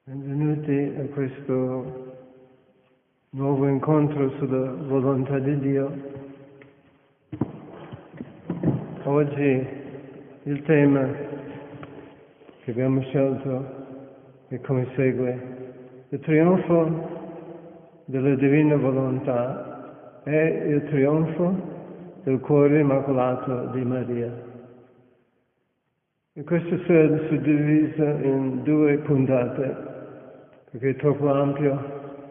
Benvenuti a questo nuovo incontro sulla volontà di Dio. Oggi il tema che abbiamo scelto è come segue: il trionfo della divina volontà è il trionfo del cuore immacolato di Maria. E questo sarà suddiviso in 2 puntate, perché è troppo ampio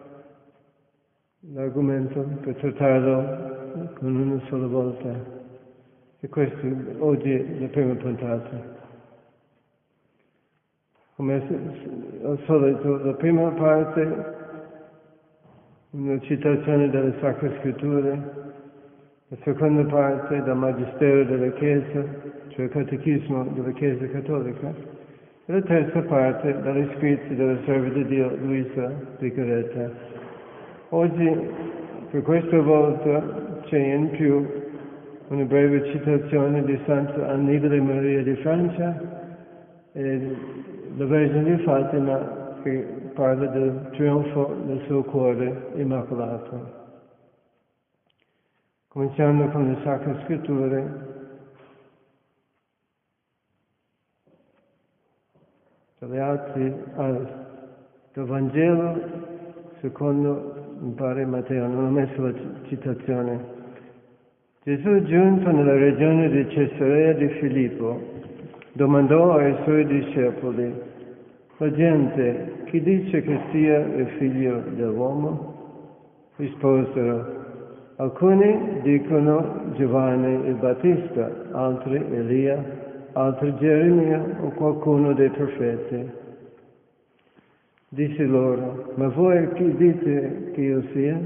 l'argomento per trattarlo con una sola volta. E questa oggi è la prima puntata. Come al solito, la prima parte, una citazione delle Sacre Scritture, la seconda parte dal Magistero della Chiesa, cioè il Catechismo della Chiesa Cattolica, e la terza parte dagli scritti della serva di Dio Luisa Picaretta. Oggi, per questa volta, c'è in più una breve citazione di Santa Annibale Maria di Francia e la Vergine di Fatima, che parla del trionfo del suo cuore immacolato. Cominciando con le Sacre Scritture, dagli Atti del Vangelo secondo, mi pare, Matteo, non ho messo la citazione. Gesù, giunto nella regione di Cesarea di Filippo, domandò ai suoi discepoli: la gente chi dice che sia il figlio dell'uomo? Risposero: alcuni dicono Giovanni il Battista, altri Elia, altri Geremia o qualcuno dei profeti. Disse loro: ma voi chi dite che io sia?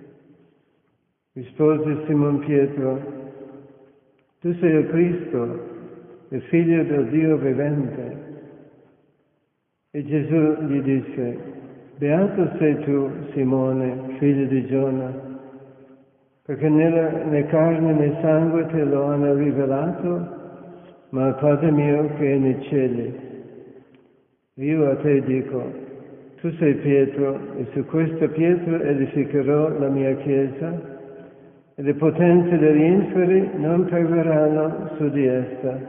Rispose Simon Pietro: tu sei il Cristo, il figlio del Dio vivente. E Gesù gli disse: beato sei tu, Simone, figlio di Giona, perché né carne né sangue te lo hanno rivelato, ma il Padre mio che è nei cieli. Io a te dico: tu sei Pietro, e su questa pietra edificherò la mia chiesa, e le potenze degli inferi non prevarranno su di essa.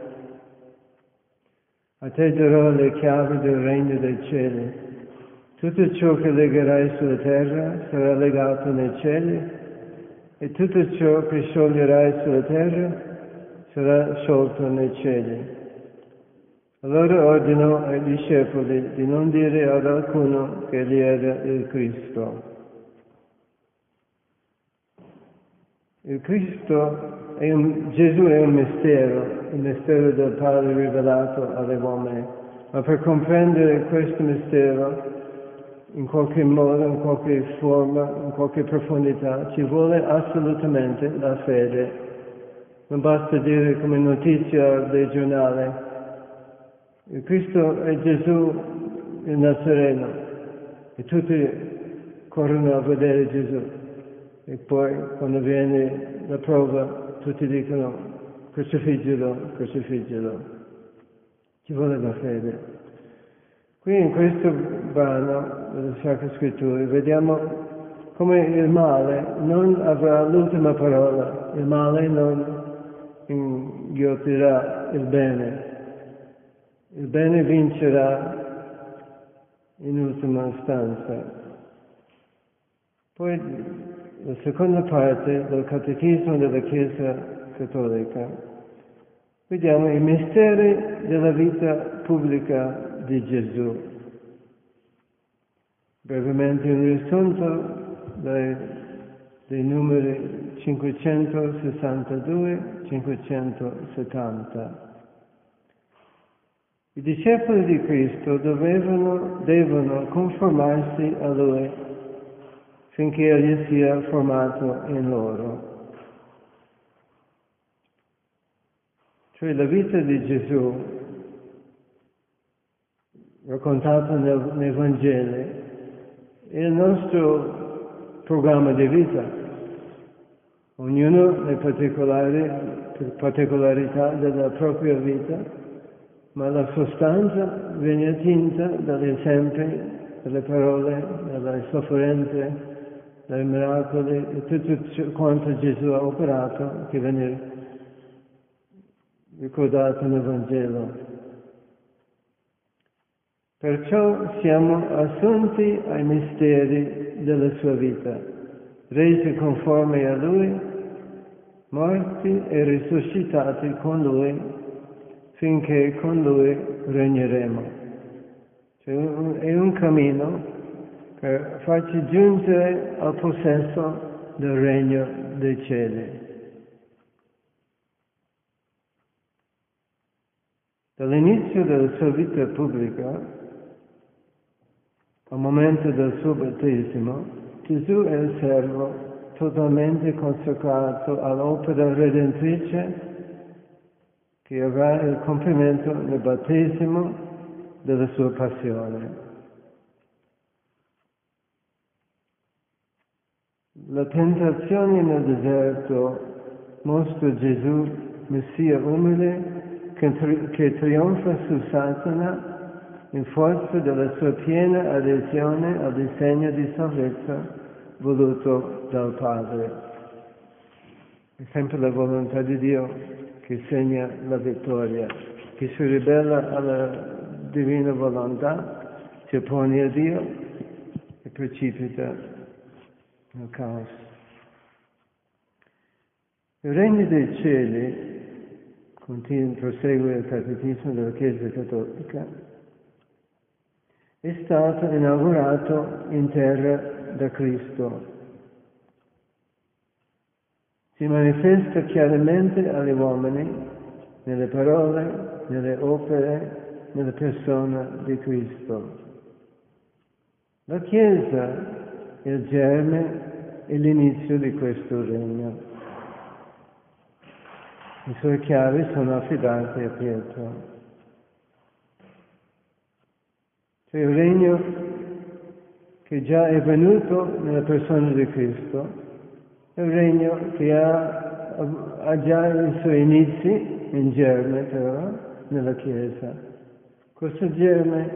A te darò le chiavi del regno dei cieli. Tutto ciò che legherai sulla terra sarà legato nei cieli, e tutto ciò che scioglierai sulla terra sarà sciolto nei cieli. Allora ordinò ai discepoli di non dire ad alcuno che egli era il Cristo. Il Cristo Gesù è un mistero, il mistero del Padre rivelato agli uomini, ma per comprendere questo mistero in qualche modo, in qualche forma, in qualche profondità, ci vuole assolutamente la fede. Non basta dire come notizia dei giornali: il Cristo è Gesù il Nazareno, e tutti corrono a vedere Gesù, e poi quando viene la prova tutti dicono crocifiggilo, crocifiggilo. Ci vuole la fede. Qui in questo brano delle Sacre Scritture vediamo come il male non avrà l'ultima parola, il male non inghiottirà il bene vincerà in ultima istanza. Poi la seconda parte del Catechismo della Chiesa Cattolica, vediamo i misteri della vita pubblica di Gesù. Brevemente un riassunto dei numeri 562-570. I discepoli di Cristo devono conformarsi a Lui finché Egli sia formato in loro. Cioè la vita di Gesù, raccontata nei Vangeli, è il nostro programma di vita. Ognuno le particolarità della propria vita, ma la sostanza viene attinta dagli esempi delle parole, delle sofferenze, dai miracoli e tutto quanto Gesù ha operato che viene ricordato nel Vangelo. Perciò siamo assunti ai misteri della sua vita, resi conformi a Lui, morti e risuscitati con Lui, finché con Lui regneremo. Cioè, è un cammino per farci giungere al possesso del regno dei cieli. Dall'inizio della sua vita pubblica, al momento del suo battesimo, Gesù è il servo totalmente consacrato all'opera redentrice che avrà il compimento nel battesimo della sua passione. La tentazione nel deserto mostra Gesù, Messia umile, che trionfa su Satana in forza della sua piena adesione al disegno di salvezza voluto dal Padre. È sempre la volontà di Dio che segna la vittoria. Chi si ribella alla divina volontà si oppone a Dio e precipita nel caos. Il regno dei cieli, prosegue il Catechismo della Chiesa Cattolica, è stato inaugurato in terra da Cristo. Si manifesta chiaramente agli uomini nelle parole, nelle opere, nella persona di Cristo. La Chiesa è il germe e l'inizio di questo regno. Le sue chiavi sono affidate a Pietro. C'è il regno che già è venuto nella persona di Cristo, è un regno che ha già i suoi inizi in germe però nella Chiesa. Questo germe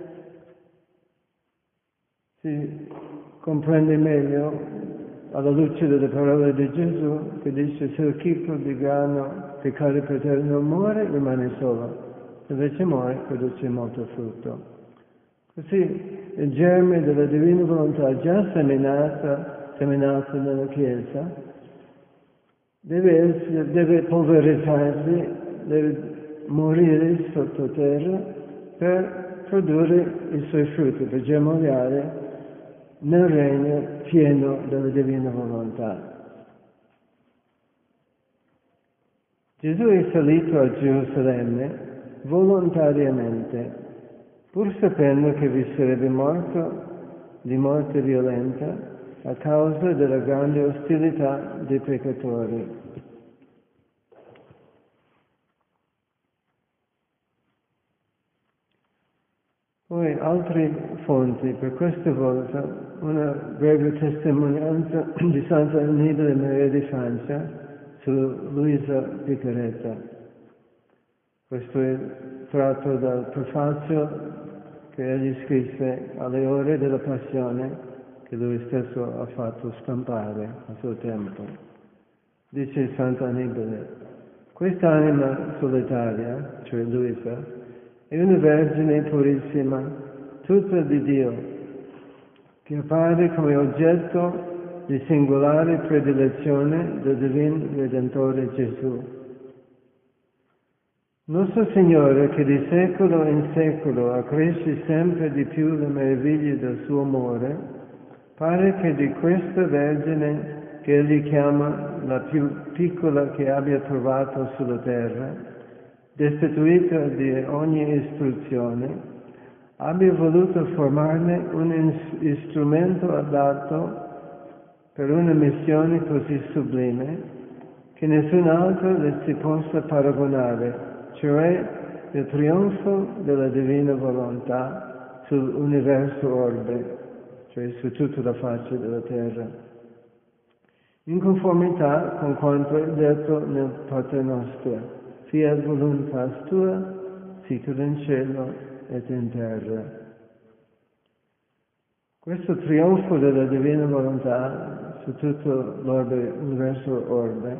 si comprende meglio alla luce delle parole di Gesù che dice: se il chicco di grano che cade per terra non muore, rimane solo, se invece muore produce molto frutto. Così il germe della divina volontà già seminato nella Chiesa deve polverizzarsi, deve morire sottoterra per produrre i suoi frutti, per germogliare nel regno pieno della divina volontà. Gesù è salito a Gerusalemme volontariamente, pur sapendo che vi sarebbe morto di morte violenta a causa della grande ostilità dei peccatori. Poi altre fonti, per questa volta una breve testimonianza di Santa Annibale Maria di Francia su Luisa Piccarreta. Questo è tratto dal prefazio che egli scrisse alle ore della passione che lui stesso ha fatto stampare a suo tempo. Dice Santa Annibale: quest'anima solitaria, cioè Luisa, è una vergine purissima, tutta di Dio, che appare come oggetto di singolare predilezione del Divino Redentore Gesù. Nostro Signore, che di secolo in secolo accresce sempre di più le meraviglie del suo amore, pare che di questa Vergine, che Egli chiama la più piccola che abbia trovato sulla terra, destituita di ogni istruzione, abbia voluto formarne un strumento adatto per una missione così sublime che nessun altro le si possa paragonare, cioè il trionfo della divina volontà sull'universo orbe, cioè su tutta la faccia della terra, in conformità con quanto è detto nel Pater Nostro: fiat voluntas tua, sicut in cielo et in terra. Questo trionfo della divina volontà su tutto l'orbe, l'universo orbe,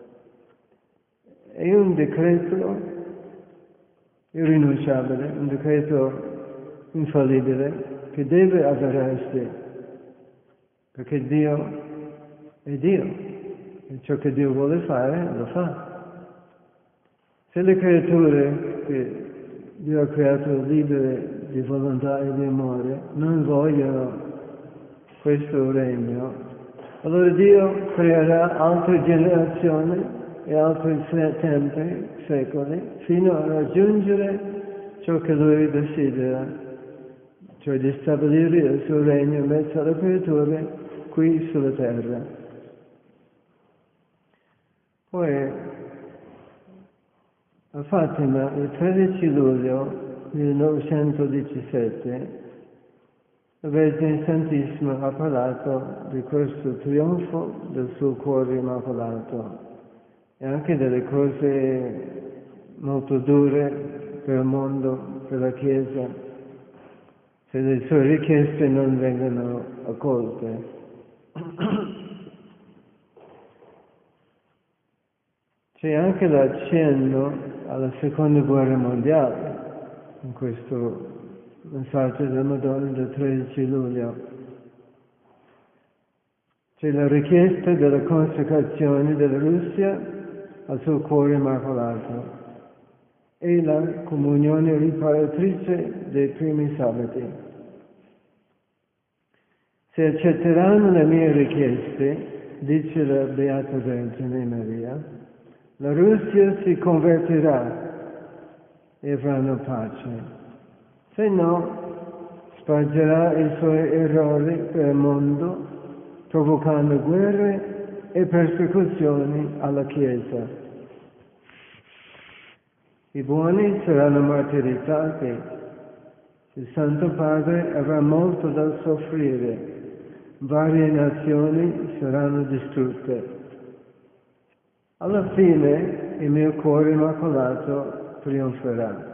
è un decreto irrinunciabile, un decreto infallibile che deve avverarsi, perché Dio è Dio e ciò che Dio vuole fare lo fa. Se le creature che Dio ha creato libere di volontà e di amore non vogliono questo regno, allora Dio creerà altre generazioni e altri tempi, secoli, fino a raggiungere ciò che Lui desidera, cioè di stabilire il suo regno in mezzo alle creature qui sulla terra. Poi a Fatima, il 13 luglio 1917, la Vergine Santissima ha parlato di questo trionfo del suo cuore immacolato e anche delle cose molto dure per il mondo, per la Chiesa, se le sue richieste non vengono accolte. C'è anche l'accenno alla Seconda Guerra Mondiale in questo messaggio della Madonna del 13 luglio. C'è la richiesta della consacrazione della Russia al suo cuore immacolato e la comunione riparatrice dei primi sabati. Se accetteranno le mie richieste, dice la Beata Vergine Maria, la Russia si convertirà e avranno pace. Se no, spargerà i suoi errori per il mondo, provocando guerre e persecuzioni alla Chiesa. I buoni saranno martirizzati, il Santo Padre avrà molto da soffrire, varie nazioni saranno distrutte. Alla fine il mio cuore immacolato trionferà.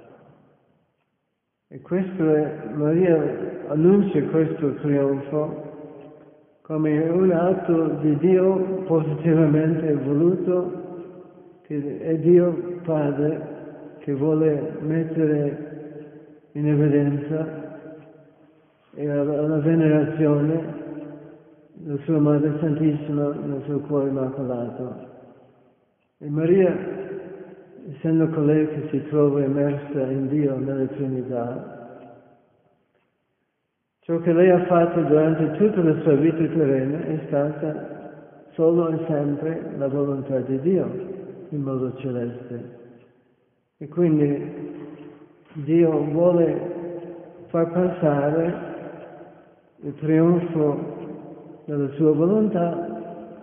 E questo è, Maria annuncia questo trionfo come un atto di Dio positivamente voluto, che è Dio Padre che vuole mettere in evidenza e alla venerazione la sua Madre Santissima nel suo cuore immacolato. E Maria, essendo colei che si trova immersa in Dio, nella Trinità, ciò che lei ha fatto durante tutta la sua vita terrena è stata solo e sempre la volontà di Dio, in modo celeste. E quindi Dio vuole far passare il trionfo della sua volontà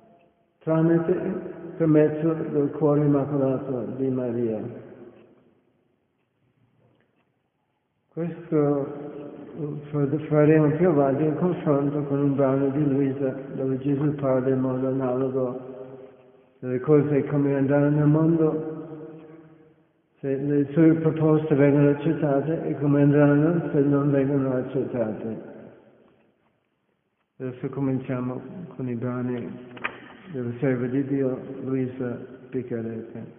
per mezzo del cuore immacolato di Maria. Questo faremo più avanti in confronto con un brano di Luisa, dove Gesù parla in modo analogo delle cose come andranno nel mondo, se le sue proposte vengono accettate e come andranno se non vengono accettate. Adesso cominciamo con i brani della serva di Dio, Luisa Piccarete.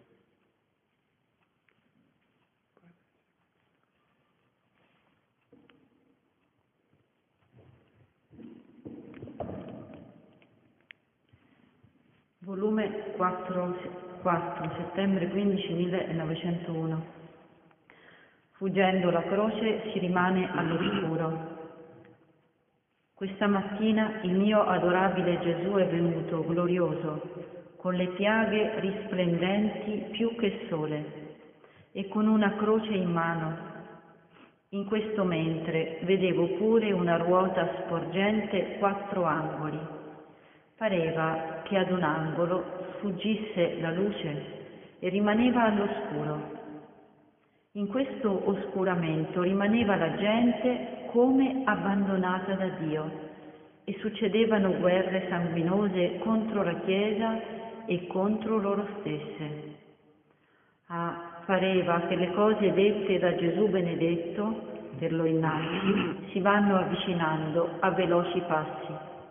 Volume 4, settembre 15 1901. Fuggendo la croce si rimane all'oscuro. Questa mattina il mio adorabile Gesù è venuto glorioso, con le piaghe risplendenti più che sole, e con una croce in mano. In questo mentre vedevo pure una ruota sporgente 4 angoli. Pareva che ad un angolo sfuggisse la luce e rimaneva all'oscuro. In questo oscuramento rimaneva la gente come abbandonata da Dio e succedevano guerre sanguinose contro la Chiesa e contro loro stesse. Pareva che le cose dette da Gesù benedetto metterlo innanzi, si vanno avvicinando a veloci passi.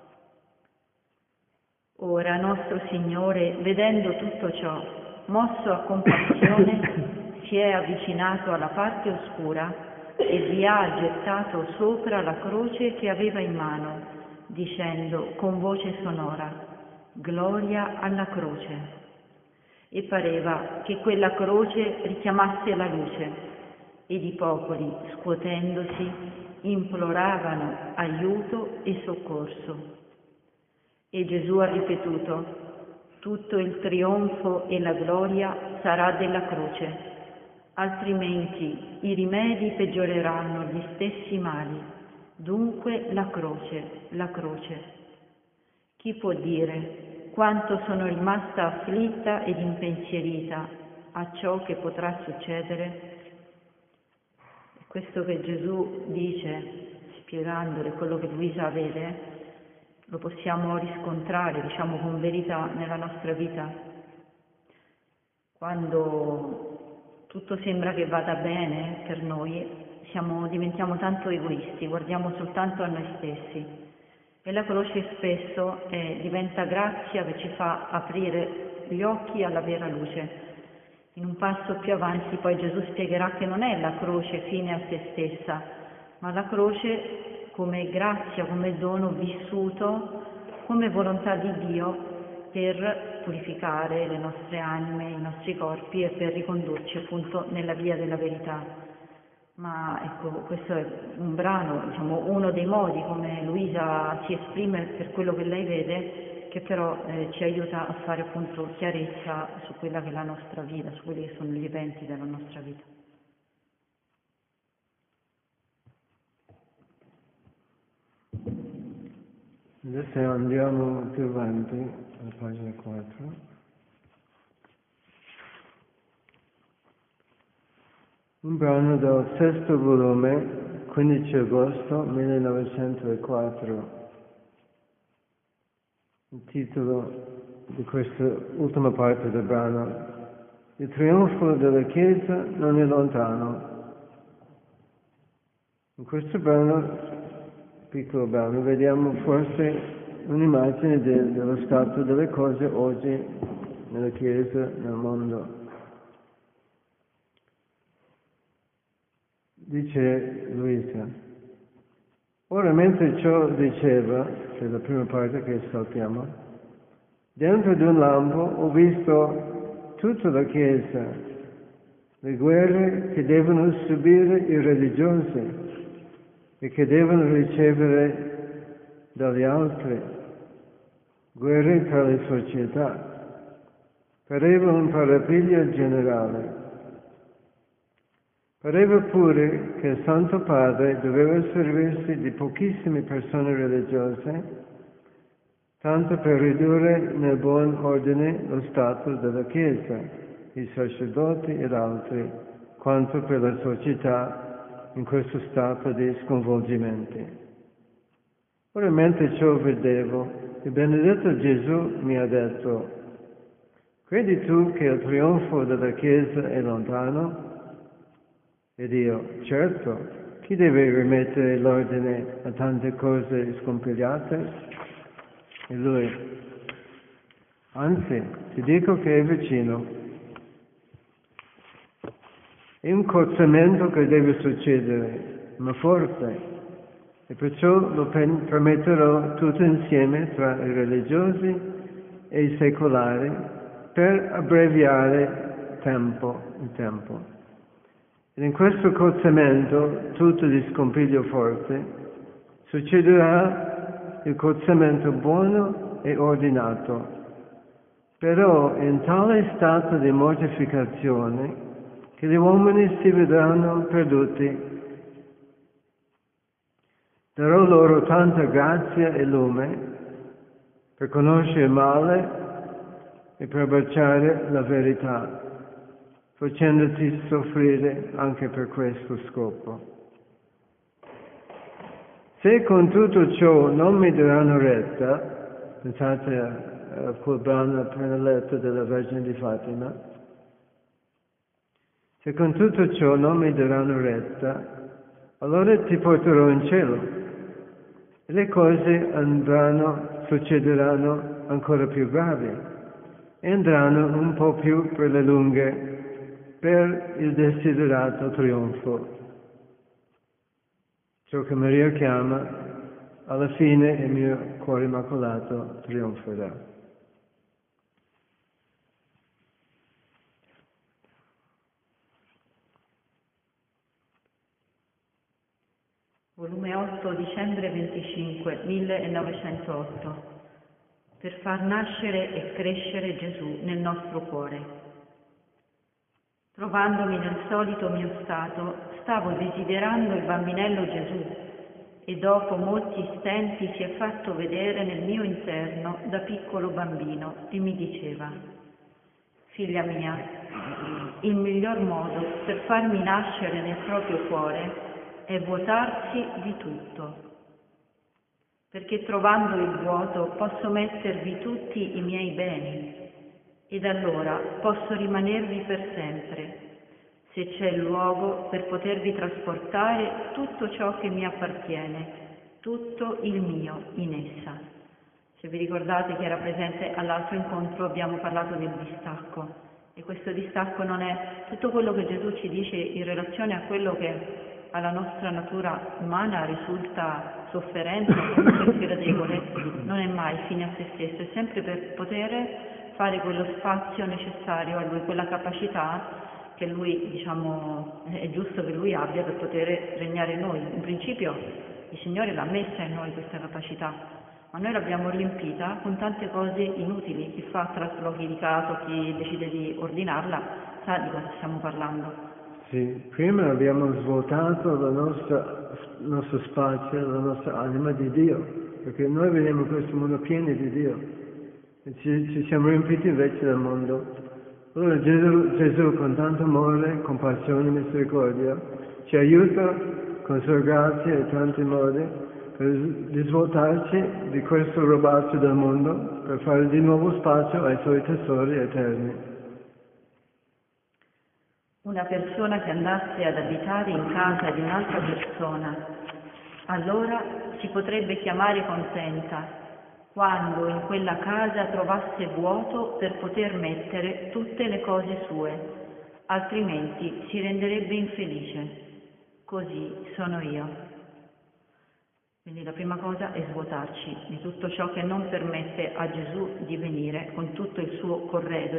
Ora nostro Signore, vedendo tutto ciò, mosso a compassione, si è avvicinato alla parte oscura e vi ha gettato sopra la croce che aveva in mano, dicendo con voce sonora: Gloria alla croce. E pareva che quella croce richiamasse la luce, ed i popoli, scuotendosi, imploravano aiuto e soccorso. E Gesù ha ripetuto: tutto il trionfo e la gloria sarà della croce, altrimenti i rimedi peggioreranno gli stessi mali. Dunque la croce, la croce. Chi può dire quanto sono rimasta afflitta ed impensierita a ciò che potrà succedere? Questo che Gesù dice, spiegandole quello che Luisa vede, lo possiamo riscontrare, diciamo, con verità nella nostra vita. Quando tutto sembra che vada bene per noi, diventiamo tanto egoisti, guardiamo soltanto a noi stessi. E la croce spesso diventa grazia che ci fa aprire gli occhi alla vera luce. In un passo più avanti poi Gesù spiegherà che non è la croce fine a se stessa, ma la croce come grazia, come dono vissuto, come volontà di Dio per purificare le nostre anime, i nostri corpi e per ricondurci appunto nella via della verità. Ma ecco, questo è un brano, diciamo, uno dei modi come Luisa si esprime per quello che lei vede, che però ci aiuta a fare appunto chiarezza su quella che è la nostra vita, su quelli che sono gli eventi della nostra vita. Adesso andiamo più avanti, alla pagina 4. Un brano del sesto volume, 15 agosto 1904. Il titolo di questa ultima parte del brano: Il trionfo della Chiesa non è lontano. In questo brano, piccolo brano, vediamo forse un'immagine dello stato delle cose oggi nella Chiesa, nel mondo. Dice Luisa: ora mentre ciò diceva, che è la prima parte che saltiamo, dentro di un lampo ho visto tutta la Chiesa, le guerre che devono subire i religiosi e che devono ricevere dagli altri, guerre tra le società. Pareva un parapiglia generale. Pareva pure che il Santo Padre doveva servirsi di pochissime persone religiose, tanto per ridurre nel buon ordine lo stato della Chiesa, i sacerdoti ed altri, quanto per la società in questo stato di sconvolgimenti. Ora mentre ciò vedevo, il benedetto Gesù mi ha detto: credi tu che il trionfo della Chiesa è lontano? Ed io: certo, chi deve rimettere l'ordine a tante cose scompigliate? E lui: anzi, ti dico che è vicino. È un cozzamento che deve succedere, ma forte, e perciò lo permetterò tutto insieme tra i religiosi e i secolari per abbreviare il tempo. Ed in questo cozzamento, tutto di scompiglio forte, succederà il cozzamento buono e ordinato. Però in tale stato di mortificazione che gli uomini si vedranno perduti. Darò loro tanta grazia e lume per conoscere il male e per abbracciare la verità, facendoti soffrire anche per questo scopo. Se con tutto ciò non mi daranno retta, pensate a quel brano appena letto della Vergine di Fatima, se con tutto ciò non mi daranno retta, allora ti porterò in cielo e le cose succederanno ancora più gravi e andranno un po' più per le lunghe per il desiderato trionfo. Ciò che Maria chiama, alla fine il mio cuore immacolato trionferà. Volume 8, dicembre 25, 1908. Per far nascere e crescere Gesù nel nostro cuore. Trovandomi nel solito mio stato, stavo desiderando il bambinello Gesù e dopo molti stenti si è fatto vedere nel mio interno da piccolo bambino e mi diceva: figlia mia, il miglior modo per farmi nascere nel proprio cuore è vuotarsi di tutto, perché trovando il vuoto posso mettervi tutti i miei beni ed allora posso rimanervi per sempre, se c'è il luogo per potervi trasportare tutto ciò che mi appartiene, tutto il mio in essa. Se vi ricordate che era presente all'altro incontro abbiamo parlato del distacco e questo distacco non è tutto quello che Gesù ci dice in relazione a quello che alla nostra natura umana risulta sofferenza o comunque sgradevole, non è mai fine a se stesso, è sempre per poter fare quello spazio necessario a lui, quella capacità che lui, è giusto che lui abbia per poter regnare in noi. In principio il Signore l'ha messa in noi questa capacità, ma noi l'abbiamo riempita con tante cose inutili. Chi fa traslochi di casa, chi decide di ordinarla, sa di cosa stiamo parlando. Sì, prima abbiamo svuotato il nostro spazio, la nostra anima di Dio, perché noi veniamo in questo mondo pieni di Dio e ci siamo riempiti invece del mondo. Allora Gesù con tanto amore, compassione e misericordia ci aiuta con sua grazia e tanti modi per risvuotarci di questo robazzo del mondo, per fare di nuovo spazio ai suoi tesori eterni. Una persona che andasse ad abitare in casa di un'altra persona, allora si potrebbe chiamare contenta quando in quella casa trovasse vuoto per poter mettere tutte le cose sue, altrimenti si renderebbe infelice. Così sono io. Quindi la prima cosa è svuotarci di tutto ciò che non permette a Gesù di venire con tutto il suo corredo,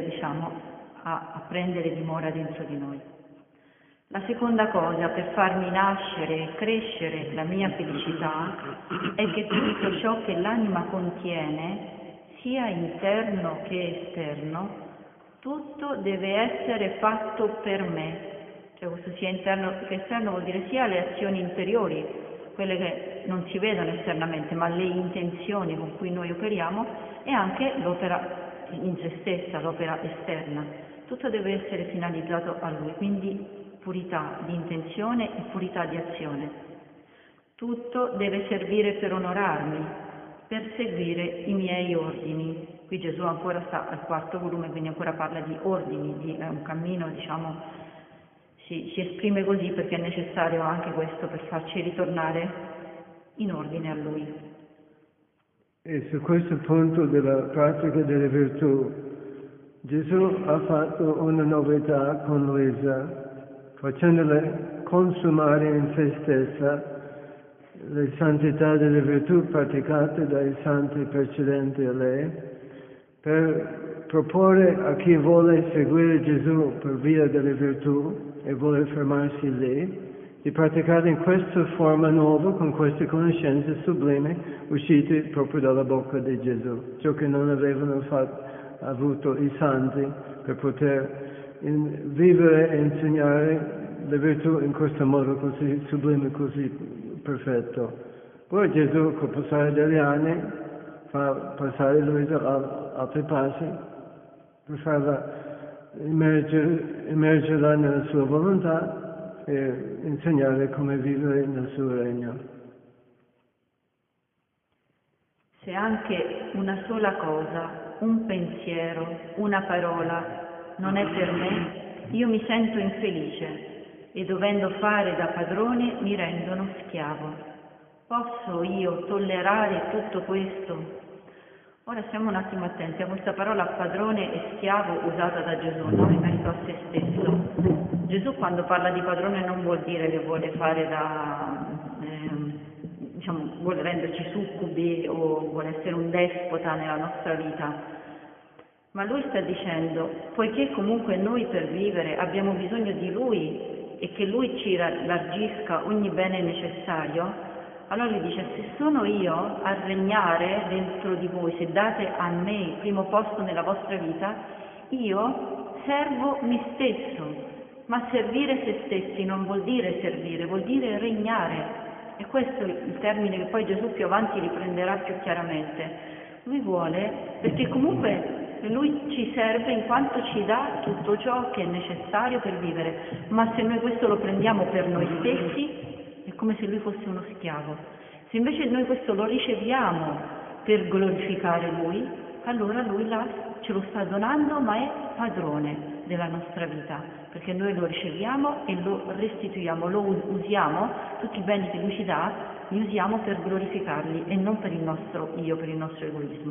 a prendere dimora dentro di noi. La seconda cosa per farmi nascere e crescere la mia felicità è che tutto ciò che l'anima contiene, sia interno che esterno, tutto deve essere fatto per me. Cioè questo sia interno che esterno vuol dire sia le azioni interiori, quelle che non si vedono esternamente, ma le intenzioni con cui noi operiamo, e anche l'opera in se stessa, l'opera esterna. Tutto deve essere finalizzato a Lui, quindi purità di intenzione e purità di azione. Tutto deve servire per onorarmi, per seguire i miei ordini. Qui Gesù ancora sta al 4º volume, quindi ancora parla di ordini, di un cammino, si esprime così perché è necessario anche questo per farci ritornare in ordine a Lui. E su questo punto della pratica delle virtù, Gesù ha fatto una novità con Luisa, facendole consumare in se stessa le santità delle virtù praticate dai santi precedenti a lei, per proporre a chi vuole seguire Gesù per via delle virtù e vuole fermarsi lì, di praticare in questa forma nuova, con queste conoscenze sublime uscite proprio dalla bocca di Gesù, ciò che non avevano avuto i santi per poter vivere e insegnare le virtù in questo modo così sublime, così perfetto. Poi Gesù, col passare degli anni, fa passare Luisa altri passi per farla immergerla nella sua volontà e insegnare come vivere nel suo regno. Se anche una sola cosa, un pensiero, una parola non è per me, io mi sento infelice e dovendo fare da padrone mi rendono schiavo. Posso io tollerare tutto questo? Ora stiamo un attimo attenti a questa parola padrone e schiavo usata da Gesù, no? In merito a se stesso. Gesù quando parla di padrone non vuol dire che vuole fare vuole renderci succubi o vuole essere un despota nella nostra vita. Ma lui sta dicendo, poiché comunque noi per vivere abbiamo bisogno di lui e che lui ci largisca ogni bene necessario, allora lui dice, se sono io a regnare dentro di voi, se date a me il primo posto nella vostra vita, io servo me stesso. Ma servire se stessi non vuol dire servire, vuol dire regnare. E questo è il termine che poi Gesù più avanti riprenderà più chiaramente. Lui vuole, perché comunque lui ci serve in quanto ci dà tutto ciò che è necessario per vivere, ma se noi questo lo prendiamo per noi stessi, è come se lui fosse uno schiavo. Se invece noi questo lo riceviamo per glorificare lui, allora lui ce lo sta donando, ma è padrone della nostra vita, perché noi lo riceviamo e lo restituiamo, lo usiamo, tutti i beni che lui ci dà, li usiamo per glorificarli e non per il nostro io, per il nostro egoismo.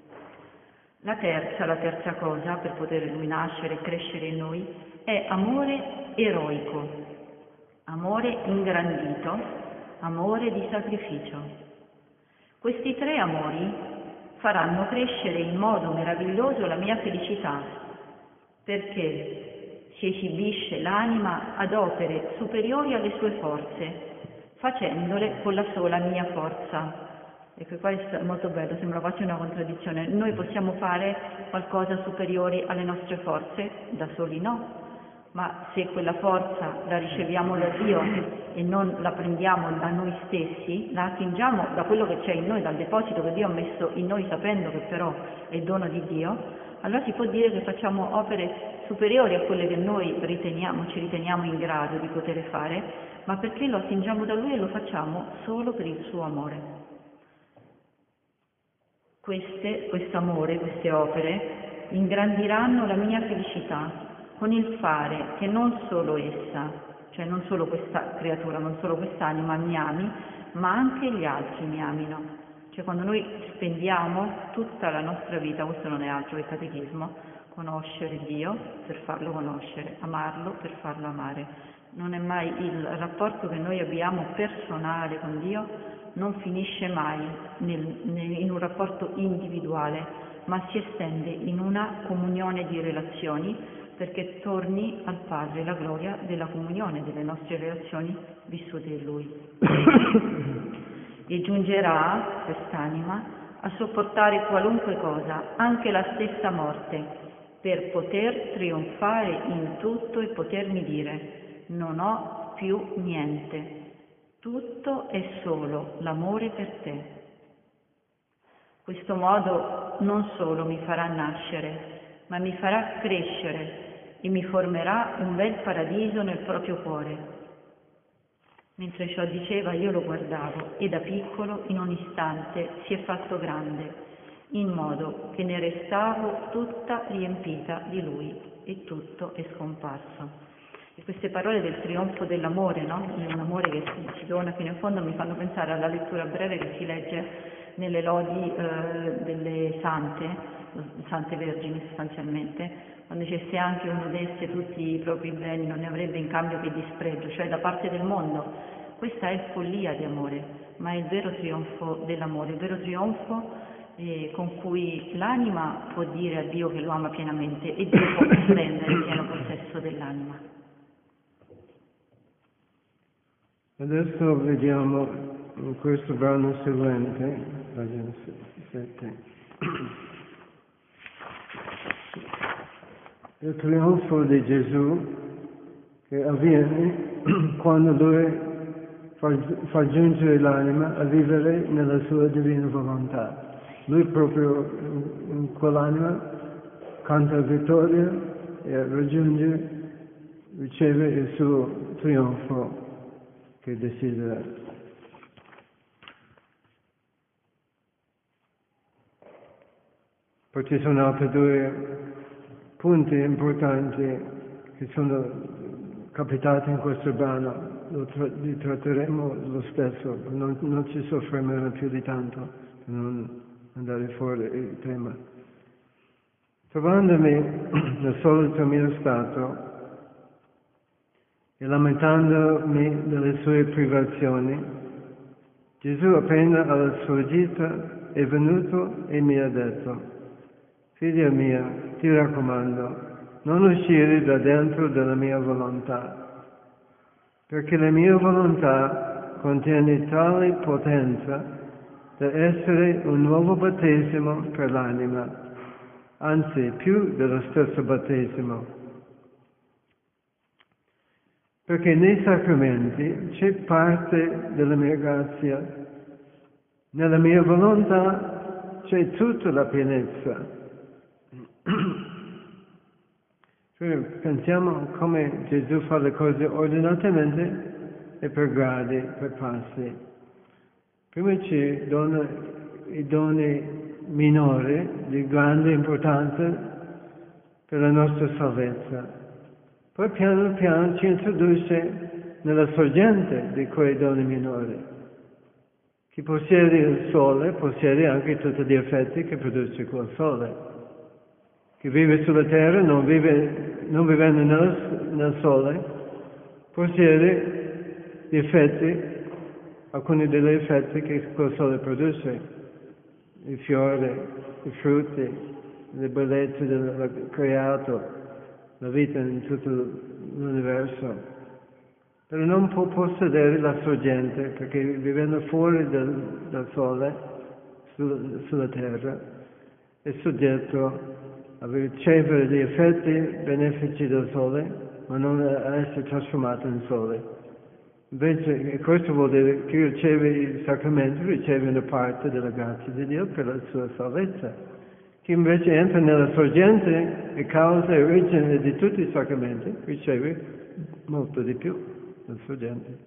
La terza cosa per poter lui nascere e crescere in noi è amore eroico. Amore ingrandito, amore di sacrificio. Questi tre amori faranno crescere in modo meraviglioso la mia felicità, perché si esibisce l'anima ad opere superiori alle sue forze, facendole con la sola mia forza. Ecco, qua è molto bello, sembra quasi una contraddizione. Noi possiamo fare qualcosa superiore alle nostre forze? Da soli no. Ma se quella forza la riceviamo da Dio e non la prendiamo da noi stessi, la attingiamo da quello che c'è in noi, dal deposito che Dio ha messo in noi, sapendo che però è dono di Dio, allora si può dire che facciamo opere superiori a quelle che noi ci riteniamo in grado di poter fare, ma perché lo attingiamo da Lui e lo facciamo solo per il suo amore. Questo amore, queste opere, ingrandiranno la mia felicità, con il fare che non solo essa, cioè non solo questa creatura, non solo quest'anima mi ami, ma anche gli altri mi amino. Cioè quando noi spendiamo tutta la nostra vita, questo non è altro che catechismo, conoscere Dio per farlo conoscere, amarlo per farlo amare. Non è mai il rapporto che noi abbiamo personale con Dio, non finisce mai in un rapporto individuale, ma si estende in una comunione di relazioni, perché torni al Padre la gloria della comunione delle nostre relazioni vissute in Lui. E giungerà quest'anima a sopportare qualunque cosa, anche la stessa morte, per poter trionfare in tutto e potermi dire: non ho più niente, tutto è solo l'amore per te. Questo modo non solo mi farà nascere, ma mi farà crescere e mi formerà un bel paradiso nel proprio cuore. Mentre ciò diceva io lo guardavo e da piccolo in un istante si è fatto grande, in modo che ne restavo tutta riempita di lui e tutto è scomparso. E queste parole del trionfo dell'amore, no? Di un amore che si dona fino in fondo, mi fanno pensare alla lettura breve che si legge nelle lodi delle sante vergini sostanzialmente, quando dice se anche uno desse tutti i propri beni non ne avrebbe in cambio che dispregio, cioè da parte del mondo. Questa è follia di amore, ma è il vero trionfo dell'amore, il vero trionfo con cui l'anima può dire a Dio che lo ama pienamente e Dio può prendere pieno possesso dell'anima. Adesso vediamo in questo brano seguente, pagina 7, il trionfo di Gesù che avviene quando Lui fa giungere l'anima a vivere nella sua divina volontà. Lui proprio in quell'anima canta vittoria e riceve il suo trionfo che desidera. Poi ci sono altri due punti importanti che sono capitati in questo brano li tratteremo lo stesso, non ci soffermeremo più di tanto per non andare fuori il tema. Trovandomi nel solito mio stato e lamentandomi delle sue privazioni, Gesù appena alla sua gita è venuto e mi ha detto: figlia mia, ti raccomando, non uscire da dentro della mia volontà, perché la mia volontà contiene tale potenza da essere un nuovo battesimo per l'anima, anzi più dello stesso battesimo. Perché nei sacramenti c'è parte della mia grazia, nella mia volontà c'è tutta la pienezza. Cioè, pensiamo come Gesù fa le cose ordinatamente e per gradi, per passi. Prima ci dona i doni minori di grande importanza per la nostra salvezza. Poi piano piano ci introduce nella sorgente di quei doni minori. Chi possiede il sole possiede anche tutti gli effetti che produce quel sole. Chi vive sulla terra, non vivendo nel sole, possiede gli effetti, alcuni degli effetti che quel sole produce, i fiori, i frutti, le bellezze del creato, la vita in tutto l'universo. Però non può possedere la sorgente, perché vivendo fuori dal sole, sulla terra, è soggetto a ricevere gli effetti benefici del sole, ma non a essere trasformato in sole. Invece questo vuol dire che riceve il sacramento, riceve una parte della grazia di Dio per la sua salvezza. Chi invece entra nella sorgente e causa e origine di tutti i sacramenti, riceve molto di più della sorgente.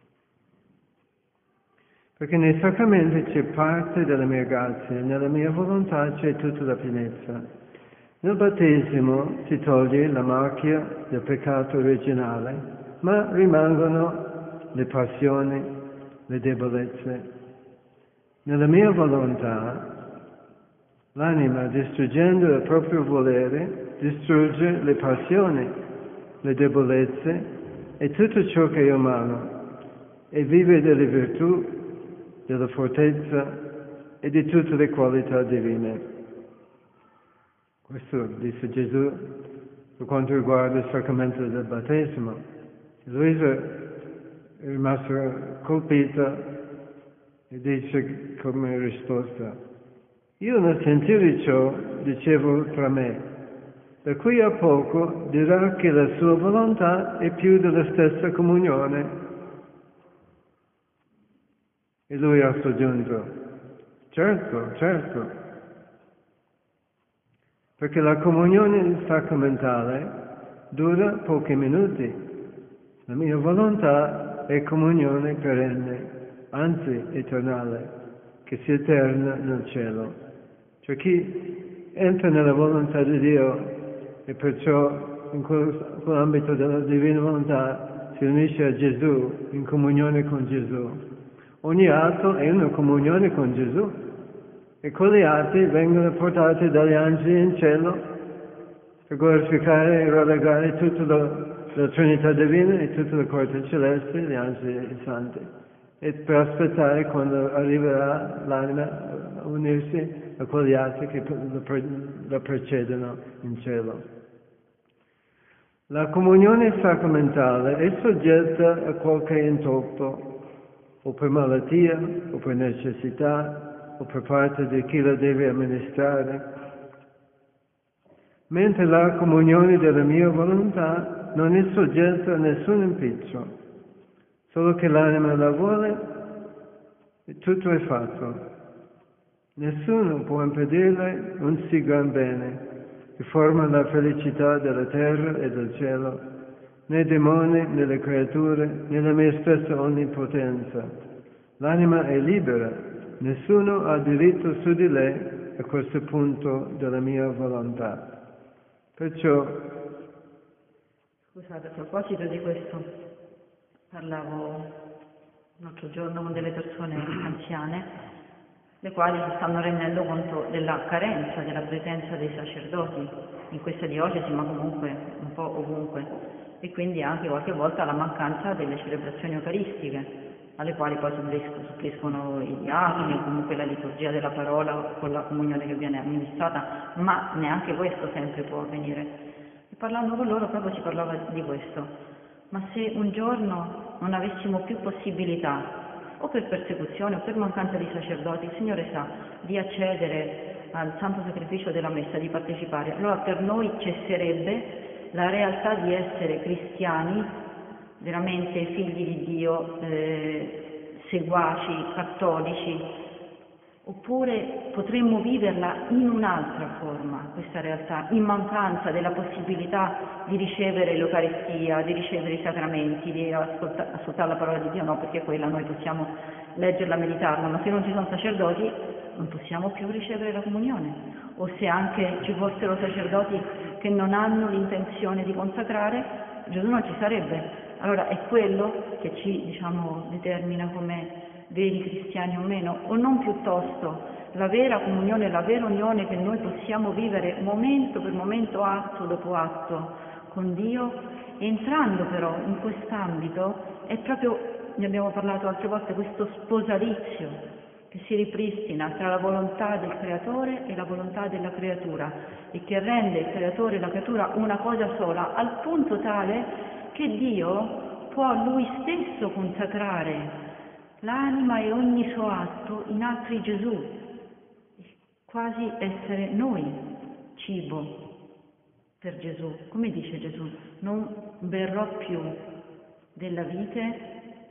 Perché nei sacramenti c'è parte della mia grazia, nella mia volontà c'è tutta la pienezza. Nel battesimo si toglie la macchia del peccato originale, ma rimangono le passioni, le debolezze. Nella mia volontà, l'anima, distruggendo il proprio volere, distrugge le passioni, le debolezze e tutto ciò che è umano, e vive delle virtù, della fortezza e di tutte le qualità divine. Questo disse Gesù per quanto riguarda il sacramento del battesimo. Luisa è rimasta colpita e dice come risposta: io nel sentire ciò dicevo tra me, da qui a poco dirà che la sua volontà è più della stessa comunione. E lui ha soggiunto: certo, perché la comunione sacramentale dura pochi minuti. La mia volontà è comunione perenne, anzi eternale, che si eterna nel cielo. Cioè chi entra nella volontà di Dio e perciò in quell'ambito della divina volontà si unisce a Gesù, in comunione con Gesù. Ogni atto è una comunione con Gesù. E quegli atti vengono portati dagli angeli in cielo per glorificare e rallegrare tutta la Trinità Divina e tutta la corte celeste, gli angeli e i santi, e per aspettare quando arriverà l'anima a unirsi a quegli atti che la precedono in cielo. La comunione sacramentale è soggetta a qualche intoppo, o per malattia, o per necessità, o per parte di chi la deve amministrare, mentre la comunione della mia volontà non è soggetta a nessun impiccio, solo che l'anima la vuole e tutto è fatto. Nessuno può impedirle un sì gran bene, che forma la felicità della terra e del cielo, né demoni, né le creature, né la mia stessa onnipotenza. L'anima è libera. Nessuno ha diritto su di lei a questo punto della mia volontà. Perciò Scusate, a proposito di questo, parlavo l'altro giorno con delle persone anziane, le quali si stanno rendendo conto della carenza della presenza dei sacerdoti in questa diocesi, ma comunque un po' ovunque, e quindi anche qualche volta la mancanza delle celebrazioni eucaristiche, alle quali poi suppliscono i diaconi, o comunque la liturgia della parola con la comunione che viene amministrata, ma neanche questo sempre può avvenire. E parlando con loro proprio si parlava di questo. Ma se un giorno non avessimo più possibilità, o per persecuzione o per mancanza di sacerdoti, il Signore sa, di accedere al santo sacrificio della messa, di partecipare, allora per noi cesserebbe la realtà di essere cristiani, veramente figli di Dio, seguaci, cattolici, oppure potremmo viverla in un'altra forma, questa realtà, in mancanza della possibilità di ricevere l'Eucaristia, di ricevere i sacramenti, di ascoltare la parola di Dio, no, perché quella noi possiamo leggerla, meditarla, ma se non ci sono sacerdoti non possiamo più ricevere la comunione. O se anche ci fossero sacerdoti che non hanno l'intenzione di consacrare, Gesù non ci sarebbe. Allora è quello che ci, determina come veri cristiani o meno, o non piuttosto la vera comunione, la vera unione che noi possiamo vivere momento per momento, atto dopo atto con Dio, entrando però in quest'ambito è proprio, ne abbiamo parlato altre volte, questo sposalizio che si ripristina tra la volontà del creatore e la volontà della creatura e che rende il creatore e la creatura una cosa sola, al punto tale che Dio può Lui stesso consacrare l'anima e ogni suo atto in altri Gesù, quasi essere noi cibo per Gesù. Come dice Gesù? Non berrò più della vite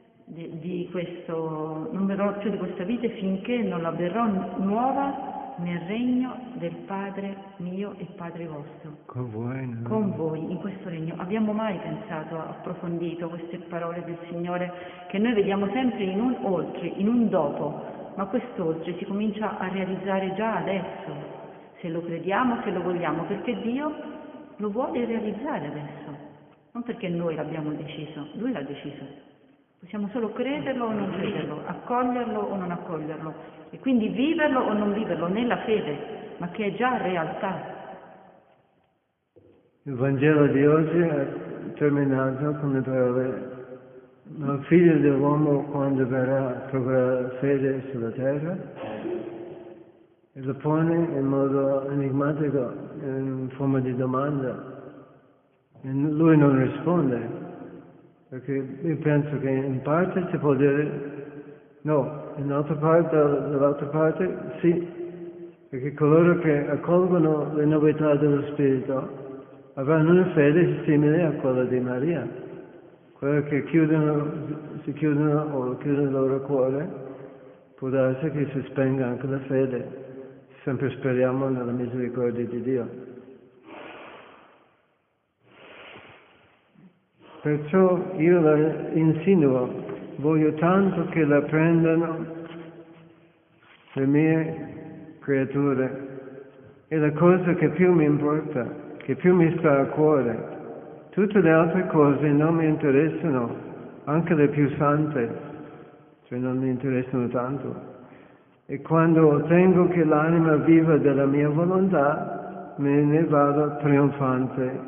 non berrò più di questa vite finché non la berrò nuova nel regno del Padre mio e Padre vostro. Con voi, no? Con voi, in questo regno. Abbiamo mai pensato, approfondito queste parole del Signore, che noi vediamo sempre in un oltre, in un dopo, ma quest'oltre si comincia a realizzare già adesso, se lo crediamo, se lo vogliamo, perché Dio lo vuole realizzare adesso, non perché noi l'abbiamo deciso, Lui l'ha deciso. Possiamo solo crederlo o non crederlo, accoglierlo o non accoglierlo, e quindi viverlo o non viverlo nella fede, ma che è già realtà. Il Vangelo di oggi è terminato con le parole: ma il figlio dell'uomo quando verrà troverà fede sulla terra? E lo pone in modo enigmatico, in forma di domanda. E lui non risponde. Perché io penso che in parte si può dire no, dall'altra parte sì, perché coloro che accolgono le novità dello Spirito avranno una fede simile a quella di Maria. Quelli che si chiudono o chiudono il loro cuore, può darsi che si spenga anche la fede. Sempre speriamo nella misericordia di Dio. Perciò io la insinuo, voglio tanto che la prendano le mie creature. È la cosa che più mi importa, che più mi sta a cuore. Tutte le altre cose non mi interessano, anche le più sante, cioè non mi interessano tanto. E quando ottengo che l'anima viva della mia volontà, me ne vado trionfante.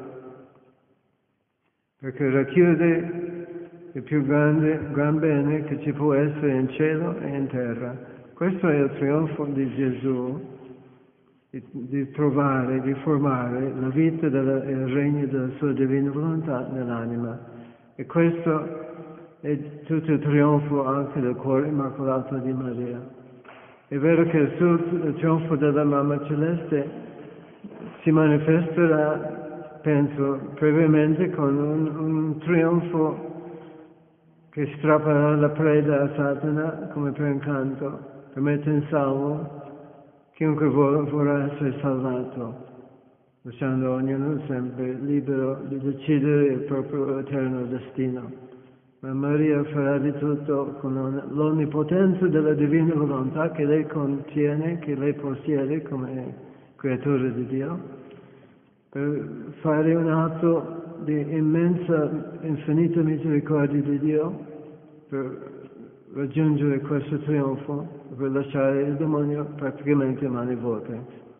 Perché racchiude il più gran bene che ci può essere in cielo e in terra. Questo è il trionfo di Gesù, di trovare, di formare la vita e il regno della sua divina volontà nell'anima. E questo è tutto il trionfo anche del cuore immacolato di Maria. È vero che il trionfo della Mamma Celeste si manifesterà, penso, brevemente con un trionfo che strapperà la preda a Satana, come per incanto, per mettere in salvo chiunque vorrà essere salvato, lasciando ognuno sempre libero di decidere il proprio eterno destino. Ma Maria farà di tutto con l'onnipotenza della divina volontà che lei contiene, che lei possiede come creatura di Dio, per fare un atto di immensa, infinita misericordia di Dio, per raggiungere questo trionfo, per lasciare il demonio praticamente a mani vuote.